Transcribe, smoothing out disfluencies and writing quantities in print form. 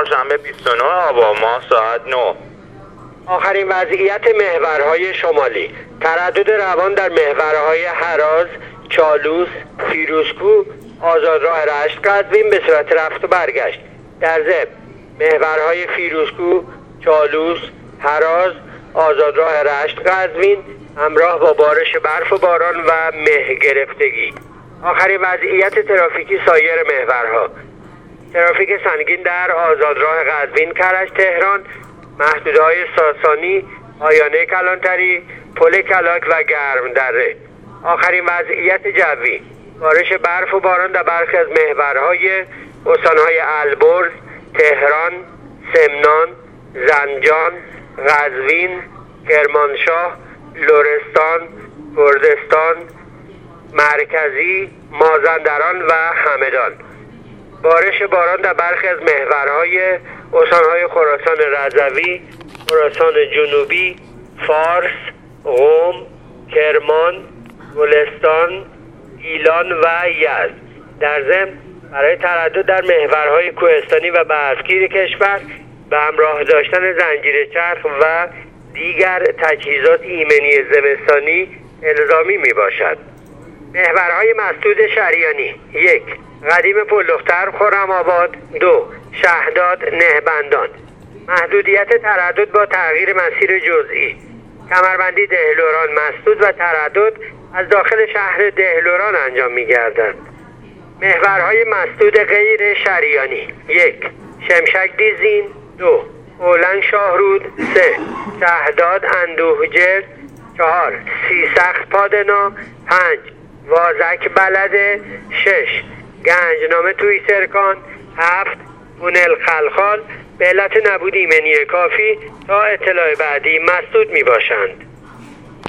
چهارشنبه 29 آبان ماه ساعت 9. آخرین وضعیت محورهای شمالی: تردد روان در محورهای هراز، چالوس، فیروزکوه، آزادراه رشت قزوین به صورت رفت و برگشت. در ضمن محورهای فیروزکوه، چالوس، هراز، آزادراه رشت قزوین همراه با بارش برف و باران و مه گرفتگی. آخرین وضعیت ترافیکی سایر محورها: ترافیک سنگین در آزادراه قزوین کرج تهران، محدوده‌های ساسانی، آیانه کلانتری، پل کلاک و گرم دره. آخرین وضعیت جوی: بارش برف و باران در برخی از محورهای استان‌های البرز، تهران، سمنان، زنجان، قزوین، کرمانشاه، لرستان، کردستان مرکزی، مازندران و همدان. بارش باران در برخی از محورهای استان‌های خراسان رضوی، خراسان جنوبی، فارس، قم، کرمان، گلستان، گیلان و یزد. در ضمن برای تردد در محورهای کوهستانی و برفگیر کشور به همراه داشتن زنجیره چرخ و دیگر تجهیزات ایمنی زمستانی الزامی می باشد. محورهای مسدود شریانی: 1. قدیم پلدختر خرم‌آباد، 2. شهداد نهبندان. محدودیت تردد با تغییر مسیر جزئی: کمربندی دهلوران مسدود و تردد از داخل شهر دهلوران انجام می گردد. محورهای مسدود غیر شریانی: 1. شمشک دیزین، 2. اولنگ شاهرود، 3. شهداد اندوهجر، 4. سیسخت پادنا، 5. وازک بلده، 6. گنجنامه توی سرکان، 7. بونل خلخال. به علت نبود ایمنی کافی تا اطلاع بعدی مسدود می باشند.